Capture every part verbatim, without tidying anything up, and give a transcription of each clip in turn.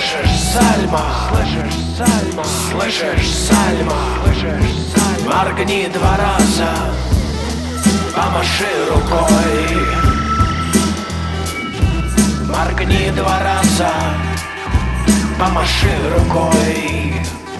Слышишь, Сальма, слышишь, Сальма, слышишь, Сальма, слышишь, Сальма. Моргни два раза, помаши рукой. Моргни два раза, помаши рукой.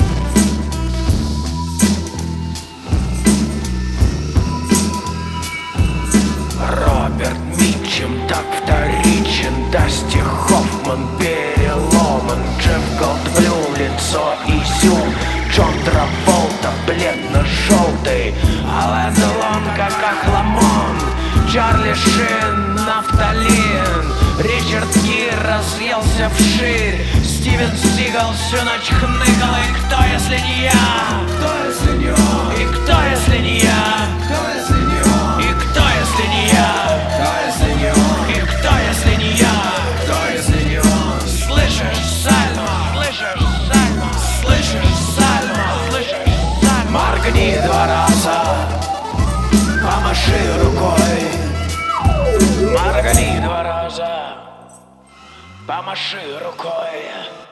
Роберт Митчем так вторичен, Дасти Хоффман переломан, Джефф Голдблюм лицо изюм, Джон Траволта бледно-желтый, Ален Делон как охламон, Чарли Шин нафталин, Ричард Гир разъелся вширь, Стивен Сигал всю ночь хныкал. И кто, если не я? Кто, если не он? И кто, если не я? Кто, если не он? И кто, если не я? Кто, если не он? И кто, если не я? Кто, если не он? Слышишь, Сальма? Слышишь, Сальма? Слышишь, Сальма? Слышишь, Сальма? Моргни два раза, помаши рукой. Моргни два раза, помаши рукой.